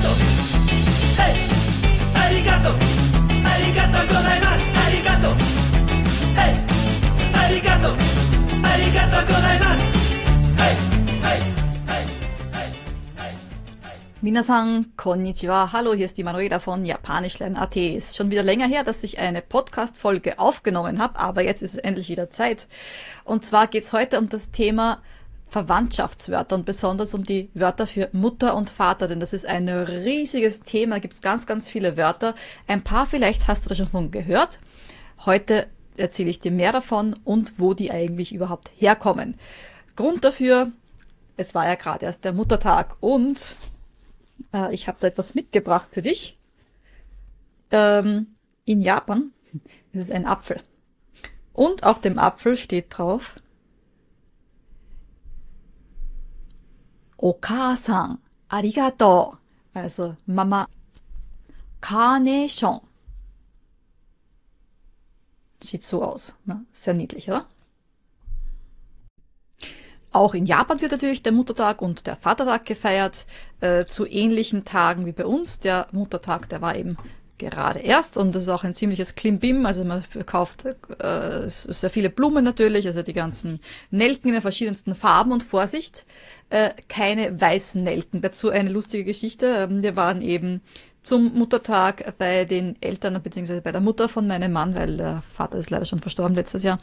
arigato. Hey, arigato. Arigato gozaimasu. Arigato. Hey, arigato. Arigato gozaimasu. Hey, hey, hey, hey, hey, hey. Minasan, konnichiwa. Hallo, hier ist die Manuela von Japanischlernen.at. Ist schon wieder länger her, dass ich eine Podcast-Folge aufgenommen habe, aber jetzt ist es endlich wieder Zeit. Und zwar geht's heute um das Thema Verwandtschaftswörter und besonders um die Wörter für Mutter und Vater, denn das ist ein riesiges Thema, da gibt's ganz, ganz viele Wörter. Ein paar vielleicht hast du da schon von gehört. Heute erzähle ich dir mehr davon und wo die eigentlich überhaupt herkommen. Grund dafür, es war ja gerade erst der Muttertag und ich habe da etwas mitgebracht für dich. In Japan ist es ein Apfel. Und auf dem Apfel steht drauf Oka-san, arigato. Also Mama. Carnation. Sieht so aus. Ne? Sehr niedlich, oder? Auch in Japan wird natürlich der Muttertag und der Vatertag gefeiert, zu ähnlichen Tagen wie bei uns. Der Muttertag, der war eben gerade erst und das ist auch ein ziemliches Klimbim. Also man verkauft sehr viele Blumen natürlich, also die ganzen Nelken in den verschiedensten Farben und Vorsicht, keine weißen Nelken. Dazu eine lustige Geschichte. Wir waren eben zum Muttertag bei den Eltern bzw. bei der Mutter von meinem Mann, weil der Vater ist leider schon verstorben letztes Jahr.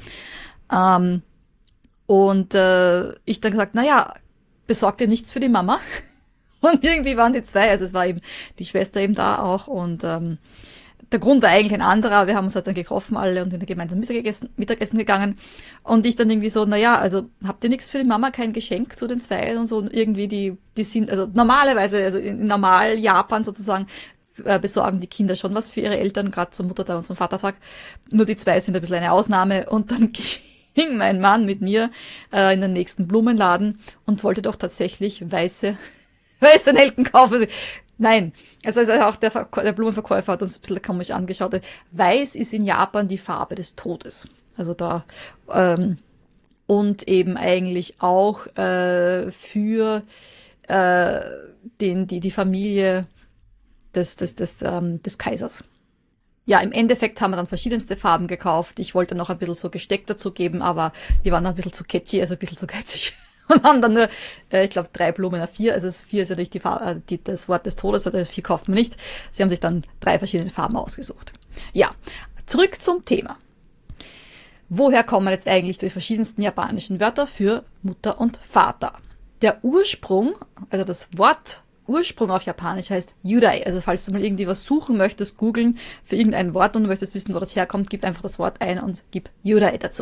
Und ich dann gesagt, naja, besorgt ihr nichts für die Mama? Und irgendwie waren die zwei, also es war eben die Schwester eben da auch und der Grund war eigentlich ein anderer. Wir haben uns halt dann getroffen alle und sind dann gemeinsam Mittagessen gegangen und ich dann irgendwie so, naja, also habt ihr nichts für die Mama, kein Geschenk zu den zwei und so und irgendwie die sind, also normalerweise, also in normal Japan sozusagen, besorgen die Kinder schon was für ihre Eltern, gerade zum Muttertag und zum Vatertag. Nur die zwei sind ein bisschen eine Ausnahme und dann ging mein Mann mit mir in den nächsten Blumenladen und wollte doch tatsächlich weiße Nelken kaufen. Nein, also auch der Blumenverkäufer hat uns ein bisschen komisch angeschaut. Weiß ist in Japan die Farbe des Todes. Also da und eben eigentlich auch für die Familie des Kaisers. Ja, im Endeffekt haben wir dann verschiedenste Farben gekauft. Ich wollte noch ein bisschen so Gesteck dazu geben, aber die waren dann ein bisschen zu catchy, also ein bisschen zu geizig. Und haben dann nur, ich glaube, 3 Blumen auf 4. Also 4 ist ja nicht das Wort des Todes, also 4 kauft man nicht. Sie haben sich dann 3 verschiedene Farben ausgesucht. Ja, zurück zum Thema. Woher kommen jetzt eigentlich die verschiedensten japanischen Wörter für Mutter und Vater? Der Ursprung, also das Wort Ursprung auf Japanisch heißt Yurai. Also falls du mal irgendwie was suchen möchtest, googeln für irgendein Wort und du möchtest wissen, wo das herkommt, gib einfach das Wort ein und gib Yurai dazu.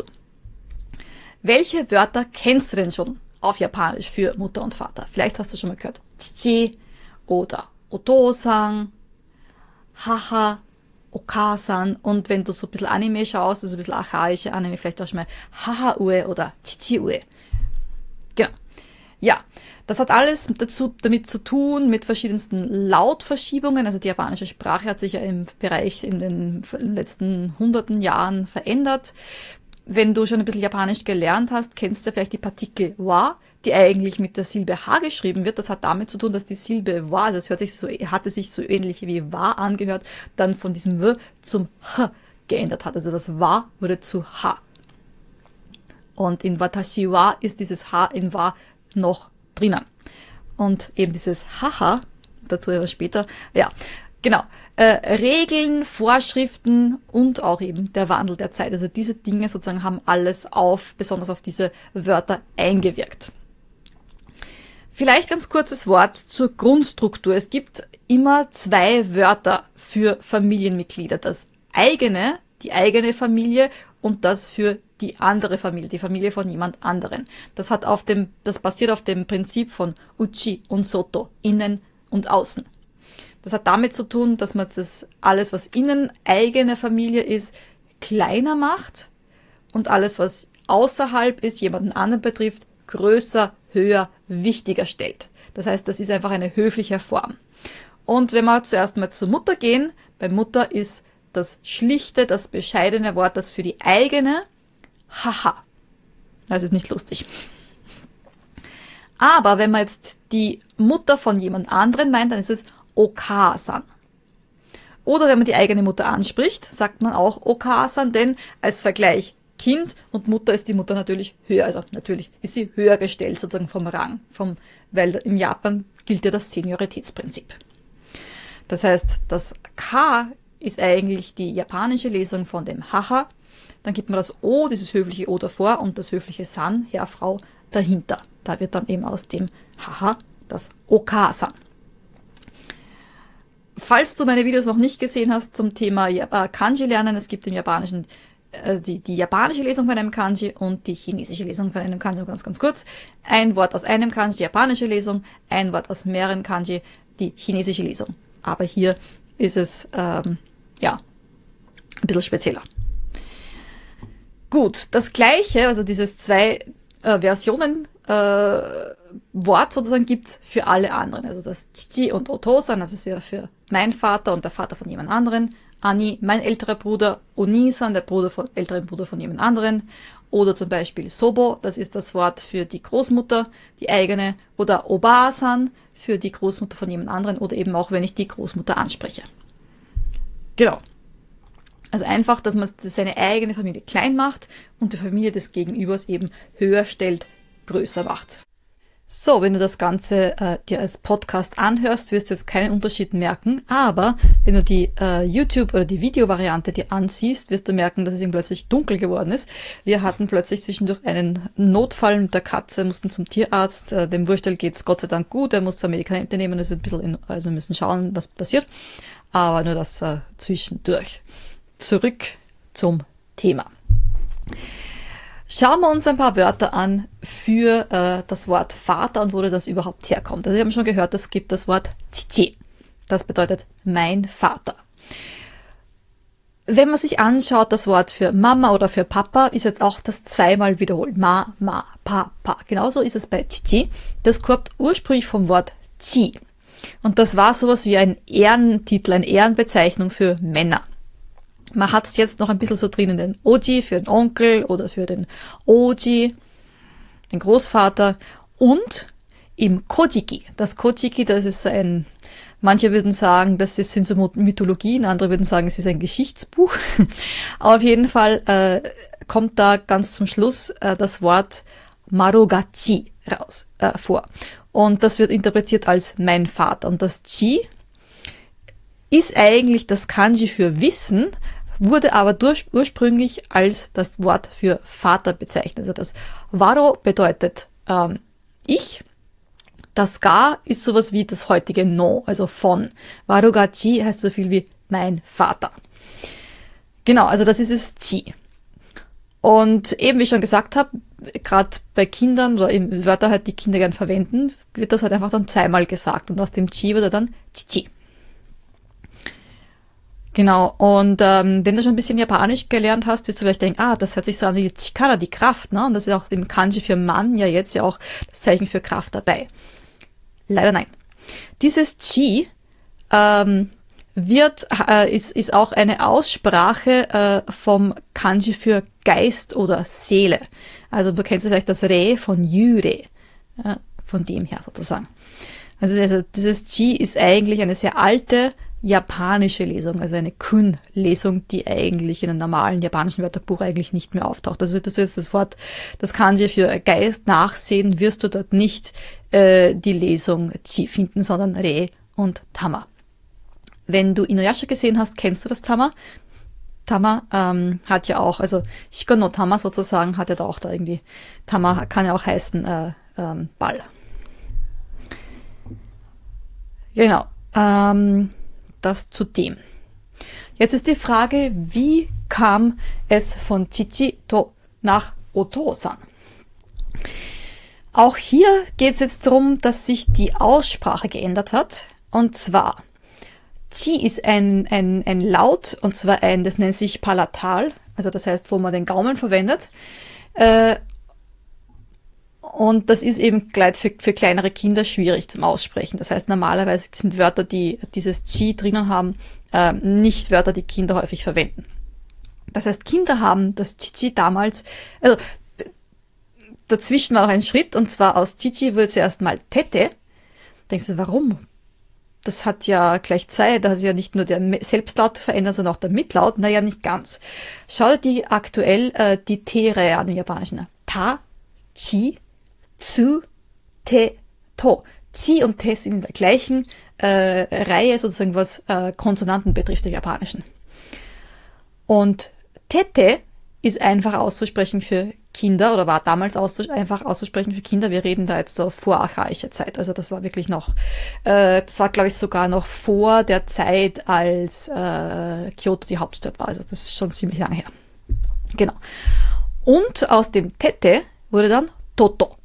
Welche Wörter kennst du denn schon auf Japanisch für Mutter und Vater? Vielleicht hast du schon mal gehört. Chichi oder Otosan, Haha, Okasan und wenn du so ein bisschen Anime schaust, also ein bisschen archaische Anime, vielleicht auch schon mal Haha-ue oder Chichi-ue. Genau. Ja, das hat alles damit zu tun, mit verschiedensten Lautverschiebungen. Also die japanische Sprache hat sich ja im Bereich in den letzten hunderten Jahren verändert. Wenn du schon ein bisschen Japanisch gelernt hast, kennst du vielleicht die Partikel wa, die eigentlich mit der Silbe ha geschrieben wird. Das hat damit zu tun, dass die Silbe wa, also hatte sich so ähnlich wie wa angehört, dann von diesem w zum h geändert hat. Also das wa wurde zu ha. Und in watashi wa ist dieses h in wa noch drinnen. Und eben dieses haha, dazu ja später, ja, genau, Regeln, Vorschriften und auch eben der Wandel der Zeit. Also diese Dinge sozusagen haben alles besonders auf diese Wörter eingewirkt. Vielleicht ganz kurzes Wort zur Grundstruktur. Es gibt immer 2 Wörter für Familienmitglieder. Die eigene Familie und das für die andere Familie, die Familie von jemand anderen. Das basiert auf dem Prinzip von Uchi und Soto, innen und außen. Das hat damit zu tun, dass man das alles, was innen eigene Familie ist, kleiner macht und alles, was außerhalb ist, jemanden anderen betrifft, größer, höher, wichtiger stellt. Das heißt, das ist einfach eine höfliche Form. Und wenn wir zuerst mal zur Mutter gehen, bei Mutter ist das schlichte, das bescheidene Wort, das für die eigene, haha. Das ist nicht lustig. Aber wenn man jetzt die Mutter von jemand anderen meint, dann ist es Oka-san. Oder wenn man die eigene Mutter anspricht, sagt man auch Oka-san, denn als Vergleich Kind und Mutter ist die Mutter natürlich höher. Also natürlich ist sie höher gestellt, sozusagen vom Rang, weil im Japan gilt ja das Senioritätsprinzip. Das heißt, das Ka ist eigentlich die japanische Lesung von dem Haha. Dann gibt man das O, dieses höfliche O davor und das höfliche San, Herr, Frau, dahinter. Da wird dann eben aus dem Haha das Oka-san. Falls du meine Videos noch nicht gesehen hast zum Thema Kanji lernen, es gibt im Japanischen die japanische Lesung von einem Kanji und die chinesische Lesung von einem Kanji. Ganz kurz. Ein Wort aus einem Kanji, die japanische Lesung, ein Wort aus mehreren Kanji, die chinesische Lesung. Aber hier ist es ein bisschen spezieller. Gut, das gleiche, also dieses 2 Versionen Wort sozusagen gibt's für alle anderen. Also das Chichi und Otosan, das ist ja für mein Vater und der Vater von jemand anderen. Ani, mein älterer Bruder, Onisan, der ältere Bruder von jemand anderen. Oder zum Beispiel Sobo, das ist das Wort für die Großmutter, die eigene. Oder Oba-san für die Großmutter von jemand anderen. Oder eben auch, wenn ich die Großmutter anspreche. Genau. Also einfach, dass man seine eigene Familie klein macht und die Familie des Gegenübers eben höher stellt, größer macht. So, wenn du das Ganze dir als Podcast anhörst, wirst du jetzt keinen Unterschied merken, aber wenn du die YouTube- oder die Videovariante dir ansiehst, wirst du merken, dass es ihm plötzlich dunkel geworden ist. Wir hatten plötzlich zwischendurch einen Notfall mit der Katze, mussten zum Tierarzt, dem Wurstel geht's Gott sei Dank gut, er muss zwar Medikamente nehmen, das ist ein bisschen also wir müssen schauen, was passiert, aber nur das zwischendurch. Zurück zum Thema. Schauen wir uns ein paar Wörter an für das Wort Vater und wo das überhaupt herkommt. Also wir haben schon gehört, es gibt das Wort Chichi. Das bedeutet mein Vater. Wenn man sich anschaut, das Wort für Mama oder für Papa ist jetzt auch das zweimal wiederholt. Ma, pa, pa. Genauso ist es bei Chichi. Das kommt ursprünglich vom Wort Chi. Und das war sowas wie ein Ehrentitel, eine Ehrenbezeichnung für Männer. Man hat es jetzt noch ein bisschen so drinnen, den Oji für den Onkel oder für den Oji, den Großvater. Und im Kojiki. Das Kojiki, das ist manche würden sagen, sind so Mythologien, andere würden sagen, es ist ein Geschichtsbuch. Auf jeden Fall kommt da ganz zum Schluss das Wort Marogachi vor. Und das wird interpretiert als mein Vater. Und das Chi ist eigentlich das Kanji für Wissen, wurde aber ursprünglich als das Wort für Vater bezeichnet. Also das Waro bedeutet ich, das Ga ist sowas wie das heutige No, also von. Warogachi heißt so viel wie mein Vater. Genau, also das ist es Chi. Und eben, wie ich schon gesagt habe, gerade bei Kindern oder eben Wörter halt, die Kinder gern verwenden, wird das halt einfach dann zweimal gesagt. Und aus dem Chi wird dann Chichi. Genau, und wenn du schon ein bisschen Japanisch gelernt hast, wirst du vielleicht denken, das hört sich so an wie Chikara, die Kraft, ne? Und das ist auch im Kanji für Mann ja jetzt ja auch das Zeichen für Kraft dabei. Leider nein. Dieses Chi ist auch eine Aussprache vom Kanji für Geist oder Seele. Also du kennst vielleicht das Re von Yure, ja, von dem her sozusagen. Also dieses Chi ist eigentlich eine sehr alte japanische Lesung, also eine Kun-Lesung, die eigentlich in einem normalen japanischen Wörterbuch eigentlich nicht mehr auftaucht. Also das ist das Wort, das Kanji für Geist nachsehen, wirst du dort nicht die Lesung Chi finden, sondern Re und Tama. Wenn du Inuyasha gesehen hast, kennst du das Tama? Tama hat ja auch, also Shiko no Tama sozusagen, hat ja da auch da irgendwie, Tama kann ja auch heißen Ball. Genau. Das zu dem. Jetzt ist die Frage, wie kam es von Chichi to nach Otosan? Auch hier geht es jetzt darum, dass sich die Aussprache geändert hat. Und zwar, Chi ist ein Laut, und zwar das nennt sich Palatal, also das heißt, wo man den Gaumen verwendet. Und das ist eben gleich für kleinere Kinder schwierig zum Aussprechen. Das heißt, normalerweise sind Wörter, die dieses Chi drinnen haben, nicht Wörter, die Kinder häufig verwenden. Das heißt, Kinder haben das Chichi damals, also dazwischen war noch ein Schritt, und zwar aus Chichi wurde zuerst mal Tete. Denkst du, warum? das hat ja gleich zwei, da ist ja nicht nur der Selbstlaut verändert, sondern auch der Mitlaut. Naja, nicht ganz. Schau dir aktuell die T-Reihe an im Japanischen. Ta, Chi, Tsu, Te, To. Chi und Te sind in der gleichen Reihe, sozusagen was Konsonanten betrifft im Japanischen. Und Tete ist einfach auszusprechen für Kinder oder war damals einfach auszusprechen für Kinder. Wir reden da jetzt so vorarchaische Zeit. Also das war wirklich noch, das war glaube ich sogar noch vor der Zeit, als Kyoto die Hauptstadt war. Also das ist schon ziemlich lange her. Genau. Und aus dem Tete wurde dann Toto.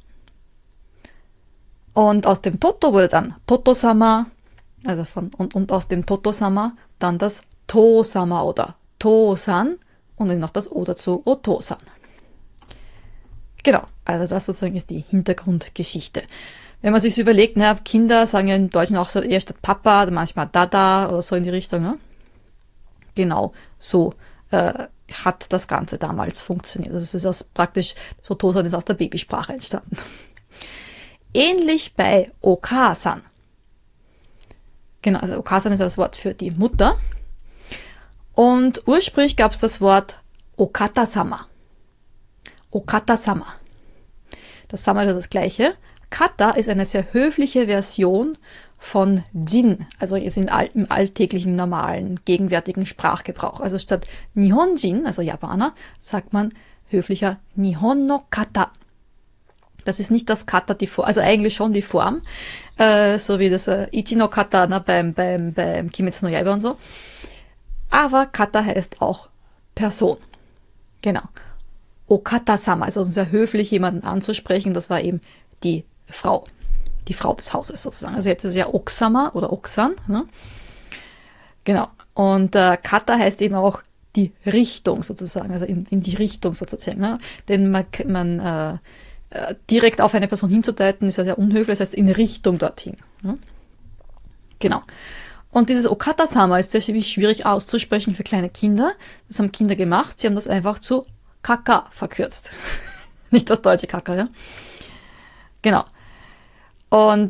Und aus dem Toto wurde dann Toto-sama, also und aus dem Toto-sama dann das To-sama oder To-san und eben noch das O dazu, O-To-san. Genau, also das sozusagen ist die Hintergrundgeschichte. Wenn man sich überlegt, ne, Kinder sagen ja im Deutschen auch so eher statt Papa, manchmal Dada oder so in die Richtung. Ne? Genau, so hat das Ganze damals funktioniert. Also es ist praktisch, so Tosan ist aus der Babysprache entstanden. Ähnlich bei Okasan. Genau, also Okasan ist das Wort für die Mutter. Und ursprünglich gab es das Wort Okata-sama. Okata-sama. Das Sama ist das gleiche. Kata ist eine sehr höfliche Version von Jin, also jetzt im alltäglichen, normalen, gegenwärtigen Sprachgebrauch. Also statt Nihonjin, also Japaner, sagt man höflicher Nihon no Kata. Das ist nicht das Kata, also eigentlich schon die Form, so wie das Ichi no Kata beim Kimetsu no Yaiba und so. Aber Kata heißt auch Person. Genau. Okata-sama, also sehr höflich jemanden anzusprechen, das war eben die Frau des Hauses sozusagen. Also jetzt ist es ja Oksama oder Oksan. Ne? Genau. Und Kata heißt eben auch die Richtung sozusagen, also in die Richtung sozusagen. Ne? Denn man direkt auf eine Person hinzudeuten, ist ja sehr unhöflich, das heißt in Richtung dorthin. Ne? Genau. Und dieses Okata-sama ist sehr schwierig auszusprechen für kleine Kinder. Das haben Kinder gemacht. Sie haben das einfach zu Kaka verkürzt. Nicht das deutsche Kaka, ja. Genau. Und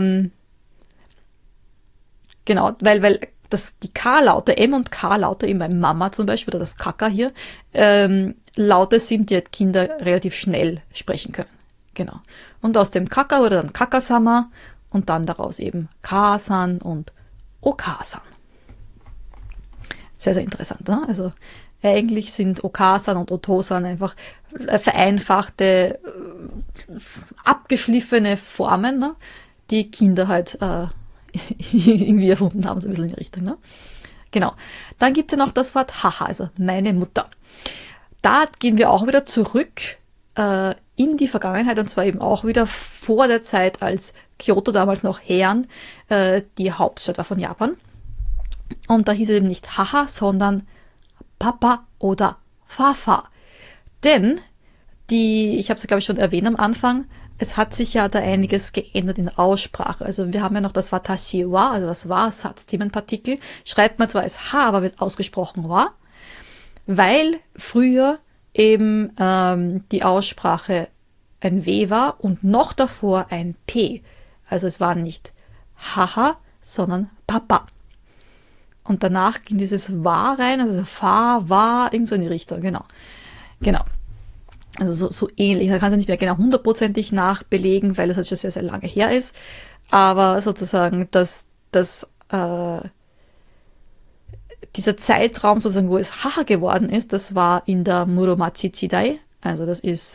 genau, weil die K-Laute, M und K-Laute, eben bei Mama zum Beispiel, oder das Kaka hier, Laute sind, die Kinder relativ schnell sprechen können. Genau. Und aus dem Kaka wurde dann Kaka-sama und dann daraus eben Ka-san und Okasan. Sehr, sehr interessant, ne? Also eigentlich sind Okasan und Otosan einfach vereinfachte, abgeschliffene Formen, ne? Die Kinder halt irgendwie erfunden haben, so ein bisschen in die Richtung. Ne? Genau. Dann gibt es ja noch das Wort Haha, also meine Mutter. Da gehen wir auch wieder zurück in die Vergangenheit und zwar eben auch wieder vor der Zeit, als Kyoto damals noch Heian die Hauptstadt war von Japan. Und da hieß es eben nicht Haha, sondern Papa oder Fafa. Denn ich habe es ja glaube ich schon erwähnt am Anfang, es hat sich ja da einiges geändert in der Aussprache. Also wir haben ja noch das Watashi wa, also das wa, Satzthemenpartikel. Schreibt man zwar als H, aber wird ausgesprochen wa, weil früher eben die Aussprache ein W war und noch davor ein P. Also es war nicht Haha, sondern Papa. Und danach ging dieses Wa rein, also Fa, Wa, irgend so in die Richtung, genau. Genau. Also so ähnlich. Da kann es nicht mehr genau hundertprozentig nachbelegen, weil es halt schon sehr, sehr lange her ist. Aber sozusagen, dieser Zeitraum sozusagen, wo es Haha geworden ist, das war in der Muromachi Chidai. Also das ist,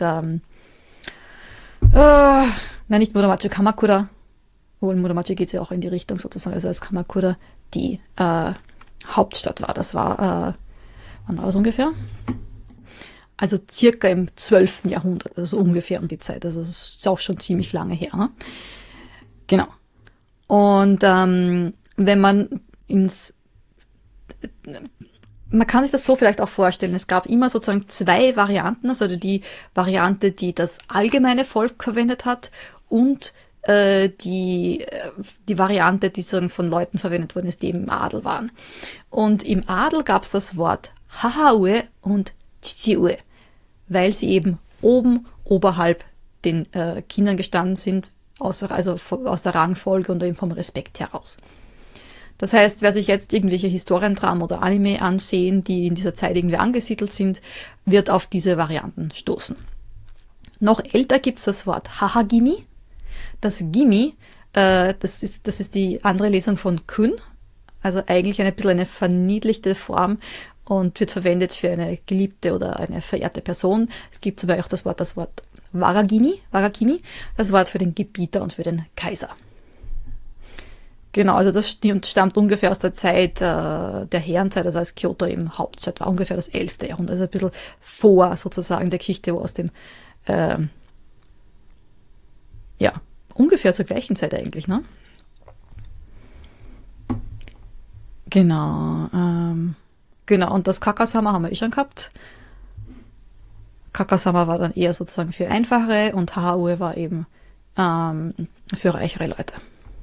nicht Muromachi, Kamakura. Obwohl Muromachi geht ja auch in die Richtung sozusagen. Also als Kamakura die Hauptstadt war. Das war, wann war das ungefähr? Also circa im 12. Jahrhundert, also so ungefähr um die Zeit. Also das ist auch schon ziemlich lange her. Ne? Genau. Und wenn man man kann sich das so vielleicht auch vorstellen, es gab immer sozusagen zwei Varianten, also die Variante, die das allgemeine Volk verwendet hat und die Variante, die sozusagen von Leuten verwendet worden ist, die im Adel waren. Und im Adel gab es das Wort Hahaue und Chichiue, weil sie eben oberhalb den Kindern gestanden sind, also aus der Rangfolge und eben vom Respekt heraus. Das heißt, wer sich jetzt irgendwelche Historiendramen oder Anime ansehen, die in dieser Zeit irgendwie angesiedelt sind, wird auf diese Varianten stoßen. Noch älter gibt's das Wort Hahagimi. Das Gimi, das ist die andere Lesung von Kun, also eigentlich ein bisschen eine verniedlichte Form und wird verwendet für eine geliebte oder eine verehrte Person. Es gibt zum Beispiel auch das Wort Waragimi, das Wort für den Gebieter und für den Kaiser. Genau, also das stammt ungefähr aus der Zeit der Herrenzeit, also als Kyoto eben Hauptstadt war, ungefähr das 11. Jahrhundert, also ein bisschen vor sozusagen der Geschichte, wo aus dem, ungefähr zur gleichen Zeit eigentlich, ne? Genau, und das Kakasama haben wir schon gehabt. Kakasama war dann eher sozusagen für Einfache und Haue war eben für reichere Leute.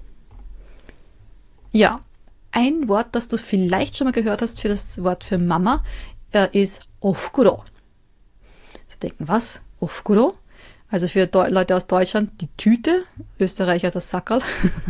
Ja, ein Wort, das du vielleicht schon mal gehört hast für das Wort für Mama, ist Ofukuro. Sie denken, was? Ofukuro? Also für Leute aus Deutschland die Tüte, Österreicher das Sackerl.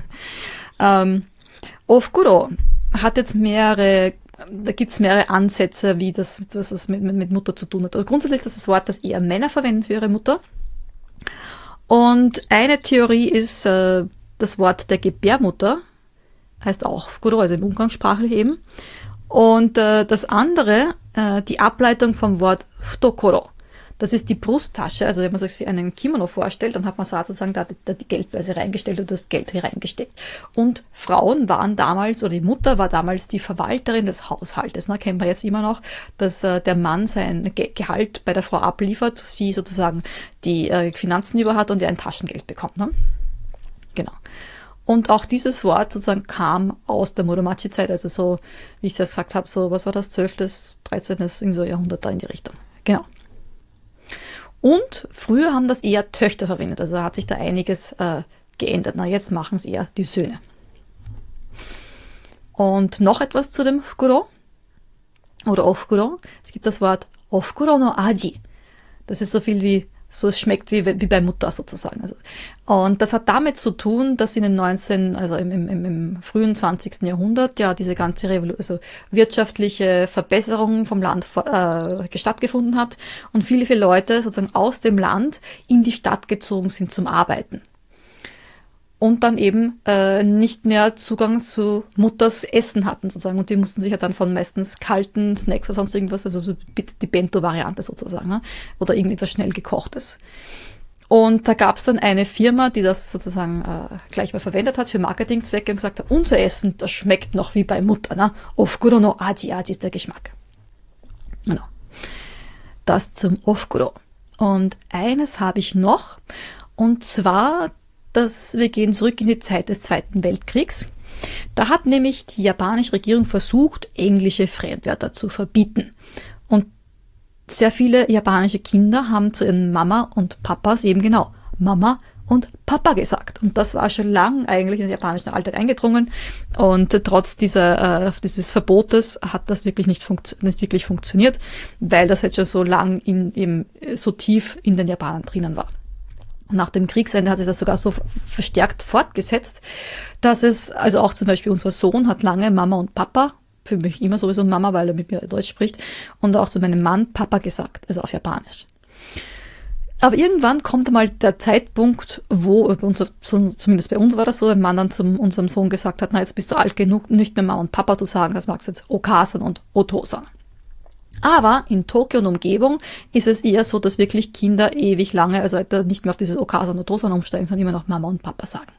Ofukuro hat jetzt da gibt's mehrere Ansätze, wie was das mit Mutter zu tun hat. Also grundsätzlich ist das Wort, das eher Männer verwenden für ihre Mutter. Und eine Theorie ist das Wort der Gebärmutter, heißt auch Ofukuro, also im Umgangssprachlich eben. Und das andere, die Ableitung vom Wort Futokoro. Das ist die Brusttasche, also wenn man sich einen Kimono vorstellt, dann hat man sozusagen da die Geldbörse reingestellt und das Geld hereingesteckt. Und Frauen waren damals, oder die Mutter war damals die Verwalterin des Haushaltes. Ne? Kennen wir jetzt immer noch, dass der Mann sein Gehalt bei der Frau abliefert, sie sozusagen die Finanzen über hat und er ein Taschengeld bekommt. Ne? Genau. Und auch dieses Wort sozusagen kam aus der Muromachi-Zeit, also so, wie ich das gesagt habe, so, was war das, 12., 13. So Jahrhundert da in die Richtung. Genau. Und früher haben das eher Töchter verwendet, also hat sich da einiges geändert. Na, jetzt machen es eher die Söhne. Und noch etwas zu dem Ofukuro oder Ofukuro. Es gibt das Wort Ofukuro no Aji. Das ist so viel wie, so es schmeckt wie bei Mutter sozusagen. Also, und das hat damit zu tun, dass in den im frühen 20. Jahrhundert ja diese ganze also wirtschaftliche Verbesserung vom Land stattgefunden hat und viele Leute sozusagen aus dem Land in die Stadt gezogen sind zum Arbeiten. Und dann eben nicht mehr Zugang zu Mutters Essen hatten sozusagen. Und die mussten sich ja dann von meistens kalten Snacks oder sonst irgendwas, also die Bento-Variante sozusagen, ne? Oder irgendetwas schnell gekochtes. Und da gab es dann eine Firma, die das sozusagen gleich mal verwendet hat für Marketingzwecke und gesagt hat, unser Essen, das schmeckt noch wie bei Mutter. Ne? Ofukuro no Aji, Aji ist der Geschmack. Genau. Das zum Ofukuro. Und eines habe ich noch, und zwar wir gehen zurück in die Zeit des Zweiten Weltkriegs. Da hat nämlich die japanische Regierung versucht, englische Fremdwörter zu verbieten. Und sehr viele japanische Kinder haben zu ihren Mama und Papas eben genau Mama und Papa gesagt. Und das war schon lang eigentlich in den japanischen Alltag eingedrungen. Und trotz dieses Verbotes hat das wirklich nicht wirklich funktioniert, weil das jetzt schon so lang so tief in den Japanern drinnen war. Nach dem Kriegsende hat sich das sogar so verstärkt fortgesetzt, dass also auch zum Beispiel unser Sohn hat lange Mama und Papa, für mich immer sowieso Mama, weil er mit mir Deutsch spricht, und auch zu meinem Mann Papa gesagt, also auf Japanisch. Aber irgendwann kommt einmal der Zeitpunkt, wo, zumindest bei uns war das so, ein Mann dann zu unserem Sohn gesagt hat, na jetzt bist du alt genug, nicht mehr Mama und Papa zu sagen, das magst jetzt Okasan und Otosan. Aber in Tokio und Umgebung ist es eher so, dass wirklich Kinder ewig lange, also nicht mehr auf dieses Okasan und Otosan umsteigen, sondern immer noch Mama und Papa sagen.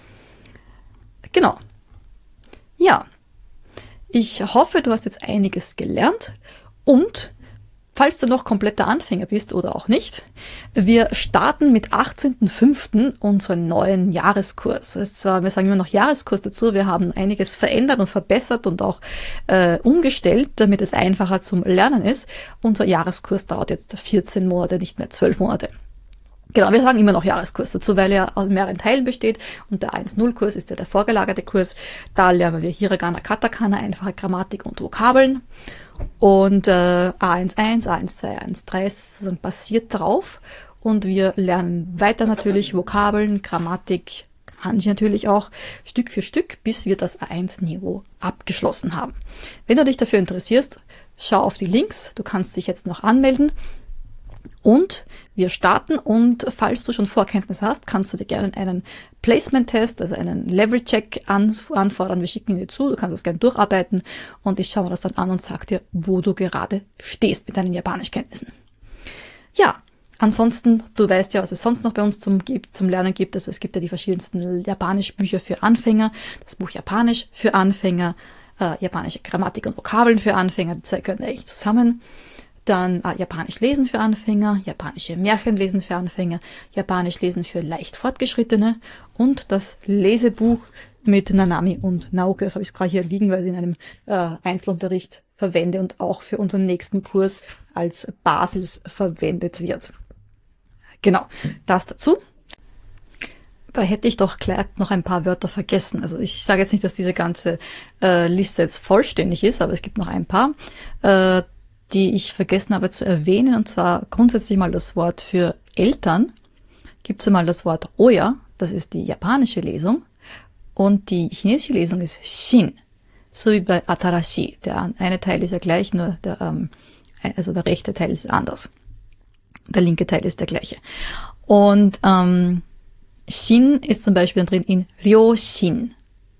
Genau. Ja. Ich hoffe, du hast jetzt einiges gelernt und falls du noch kompletter Anfänger bist oder auch nicht, wir starten mit 18.05. unseren neuen Jahreskurs. Wir sagen immer noch Jahreskurs dazu. Wir haben einiges verändert und verbessert und auch umgestellt, damit es einfacher zum Lernen ist. Unser Jahreskurs dauert jetzt 14 Monate, nicht mehr 12 Monate. Genau, wir sagen immer noch Jahreskurs dazu, weil er aus mehreren Teilen besteht. Und der 1.0-Kurs ist ja der vorgelagerte Kurs. Da lernen wir Hiragana, Katakana, einfache Grammatik und Vokabeln. Und A11, A12, A13 ist sozusagen basiert darauf. Und wir lernen weiter natürlich Vokabeln, Grammatik, Kanji natürlich auch Stück für Stück, bis wir das A1-Niveau abgeschlossen haben. Wenn du dich dafür interessierst, schau auf die Links. Du kannst dich jetzt noch anmelden. Und wir starten, und falls du schon Vorkenntnisse hast, kannst du dir gerne einen Placement-Test, also einen Level-Check anfordern. Wir schicken ihn dir zu, du kannst das gerne durcharbeiten, und ich schaue mir das dann an und sage dir, wo du gerade stehst mit deinen Japanischkenntnissen. Ja, ansonsten, du weißt ja, was es sonst noch bei uns zum Lernen gibt. Also es gibt ja die verschiedensten Japanisch-Bücher für Anfänger, das Buch Japanisch für Anfänger, japanische Grammatik und Vokabeln für Anfänger, die zwei gehören eigentlich zusammen. Dann Japanisch lesen für Anfänger, japanische Märchen lesen für Anfänger, Japanisch lesen für leicht Fortgeschrittene und das Lesebuch mit Nanami und Naoki. Das habe ich gerade hier liegen, weil ich in einem Einzelunterricht verwende und auch für unseren nächsten Kurs als Basis verwendet wird. Genau, das dazu. Da hätte ich doch gleich noch ein paar Wörter vergessen. Also ich sage jetzt nicht, dass diese ganze Liste jetzt vollständig ist, aber es gibt noch ein paar, die ich vergessen habe zu erwähnen, und zwar grundsätzlich mal das Wort für Eltern. Gibt es einmal das Wort Oya, das ist die japanische Lesung, und die chinesische Lesung ist Shin, so wie bei Atarashi. Der eine Teil ist ja gleich, nur also der rechte Teil ist anders. Der linke Teil ist der gleiche. Und Shin ist zum Beispiel drin in Ryoshin.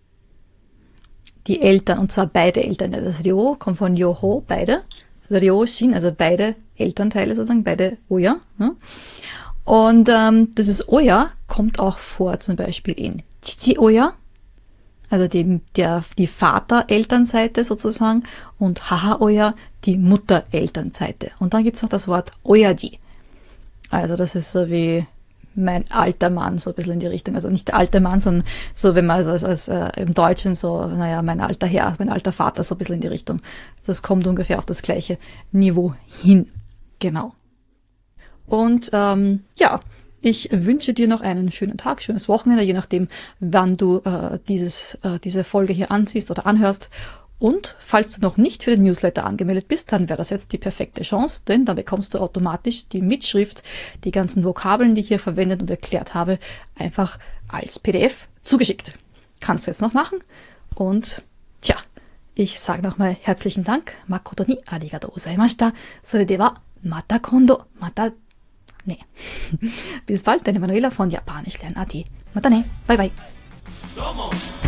Die Eltern, und zwar beide Eltern. Das Ryo kommt von Yoho, beide. Ryoshin, also beide Elternteile sozusagen, beide Oya. Ne? Und dieses Oya kommt auch vor, zum Beispiel in Chichi-Oya, also die Vaterelternseite sozusagen, und Haha-Oya, die Mutterelternseite. Und dann gibt's noch das Wort Oyaji. Also das ist so wie mein alter Mann, so ein bisschen in die Richtung. Also nicht der alte Mann, sondern so, wenn man als im Deutschen so, naja, mein alter Herr, mein alter Vater, so ein bisschen in die Richtung. Das kommt ungefähr auf das gleiche Niveau hin. Genau. Und ja, ich wünsche dir noch einen schönen Tag, schönes Wochenende, je nachdem, wann du diese Folge hier ansiehst oder anhörst. Und falls du noch nicht für den Newsletter angemeldet bist, dann wäre das jetzt die perfekte Chance, denn dann bekommst du automatisch die Mitschrift, die ganzen Vokabeln, die ich hier verwendet und erklärt habe, einfach als PDF zugeschickt. Kannst du jetzt noch machen. Und tja, ich sage nochmal herzlichen Dank. Makoto ni arigatou gozaimashita. Sore de wa mata kondo. Bis bald, deine Manuela von Japanisch lernen.at. Mata ne. Bye bye.